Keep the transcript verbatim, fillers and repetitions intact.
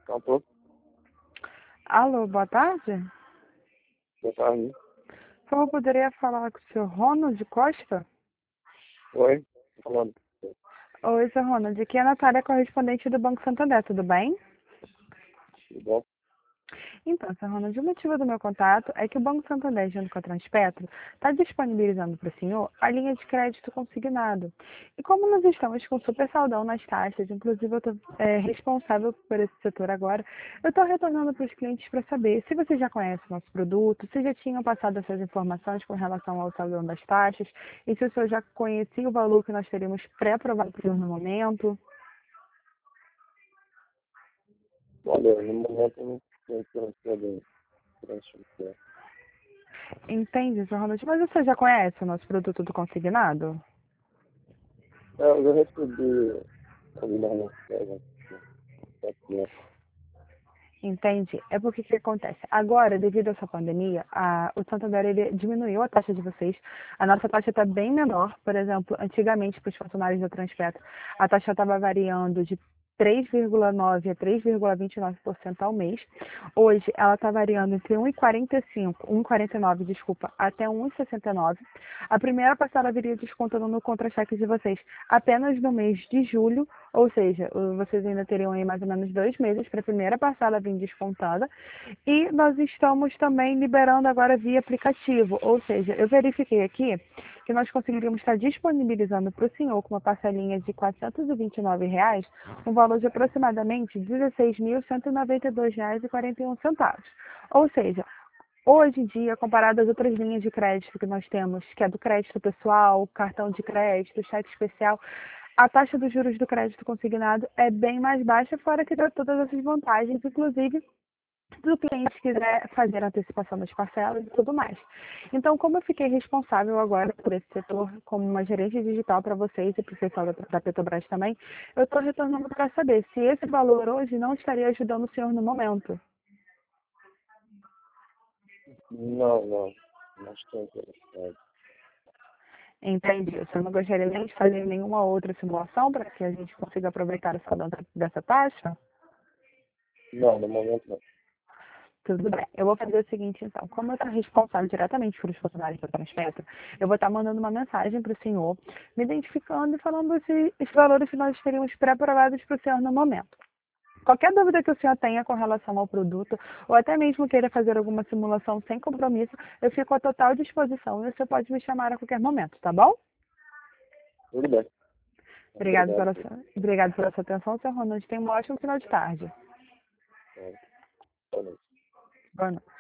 Tá um pouco. Alô, boa tarde. Boa tarde. Por favor, poderia falar com o senhor Ronald Costa? Oi, tô falando. Oi, senhor Ronald. Aqui é a Natália, correspondente do Banco Santander, tudo bem? Tudo bom? Então, senhor Ronald, o motivo do meu contato é que o Banco Santander, junto com a Transpetro, está disponibilizando para o senhor a linha de crédito consignado. E como nós estamos com super saldão nas taxas, inclusive eu estou responsável por esse setor agora, eu estou retornando para os clientes para saber se você já conhece o nosso produto, se já tinham passado essas informações com relação ao saldão das taxas, e se o senhor já conhecia o valor que nós teríamos pré-aprovado para o senhor no momento. Olha, no momento eu não tenho transferência de transferência. Entende, senhor Ronald? Mas você já conhece o nosso produto do consignado? É, eu já recebi alguma mensagem aqui. Entende? É porque o que acontece? Agora, devido a essa pandemia, a, o Santander ele diminuiu a taxa de vocês. A nossa taxa está bem menor. Por exemplo, antigamente, para os funcionários da Transpetro, a taxa estava variando de três vírgula nove a três vírgula vinte e nove por cento ao mês. Hoje, ela está variando entre um vírgula quarenta e cinco, um vírgula quarenta e nove, desculpa, até um vírgula sessenta e nove. A primeira parcela viria descontando no contra-cheque de vocês apenas no mês de julho, ou seja, vocês ainda teriam aí mais ou menos dois meses para a primeira parcela vir descontada. E nós estamos também liberando agora via aplicativo, ou seja, eu verifiquei aqui que nós conseguiríamos estar disponibilizando para o senhor com uma parcelinha de quatrocentos e vinte e nove reais, um valor de aproximadamente dezesseis mil cento e noventa e dois reais e quarenta e um centavos. Ou seja, hoje em dia, comparado às outras linhas de crédito que nós temos, que é do crédito pessoal, cartão de crédito, cheque especial, a taxa dos juros do crédito consignado é bem mais baixa, fora que dá todas essas vantagens, inclusive se o cliente quiser fazer a antecipação das parcelas e tudo mais. Então, como eu fiquei responsável agora por esse setor, como uma gerente digital para vocês e para o pessoal da, da Petrobras também, eu estou retornando para saber se esse valor hoje não estaria ajudando o senhor no momento. Não, não. Não estou interessado. Entendi. O senhor não gostaria nem de fazer nenhuma outra simulação para que a gente consiga aproveitar o saldo dessa taxa? Não, no momento não. Tudo bem. Eu vou fazer o seguinte, então. Como eu estou responsável diretamente pelos funcionários da Transpetro, eu vou estar mandando uma mensagem para o senhor, me identificando e falando se os valores que nós teríamos pré-aprovados para o senhor no momento. Qualquer dúvida que o senhor tenha com relação ao produto, ou até mesmo queira fazer alguma simulação sem compromisso, eu fico à total disposição e você pode me chamar a qualquer momento, tá bom? Tudo bem. Obrigado Obrigado. pela sua, obrigado pela sua atenção, senhor Ronald. Tenha um ótimo final de tarde. É, boa noite. Boa noite.